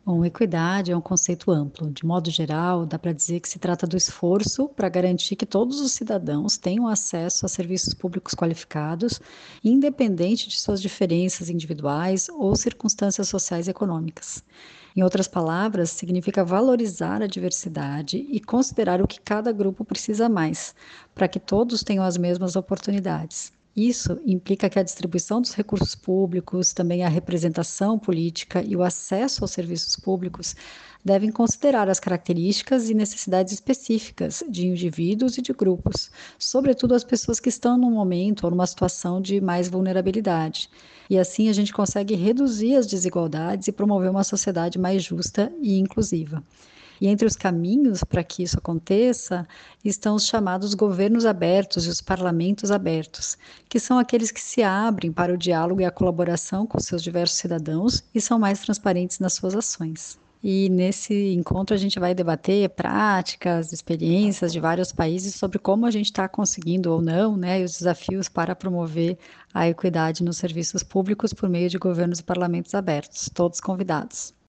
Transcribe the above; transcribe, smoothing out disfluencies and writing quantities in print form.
Bom, equidade é um conceito amplo. De modo geral, dá para dizer que se trata do esforço para garantir que todos os cidadãos tenham acesso a serviços públicos qualificados, independente de suas diferenças individuais ou circunstâncias sociais e econômicas. Em outras palavras, significa valorizar a diversidade e considerar o que cada grupo precisa mais, para que todos tenham as mesmas oportunidades. Isso implica que a distribuição dos recursos públicos, também a representação política e o acesso aos serviços públicos devem considerar as características e necessidades específicas de indivíduos e de grupos, sobretudo as pessoas que estão num momento ou numa situação de mais vulnerabilidade. E assim a gente consegue reduzir as desigualdades e promover uma sociedade mais justa e inclusiva. E entre os caminhos para que isso aconteça estão os chamados governos abertos e os parlamentos abertos, que são aqueles que se abrem para o diálogo e a colaboração com seus diversos cidadãos e são mais transparentes nas suas ações. E nesse encontro a gente vai debater práticas, experiências de vários países sobre como a gente está conseguindo ou não, né, e os desafios para promover a equidade nos serviços públicos por meio de governos e parlamentos abertos, todos convidados.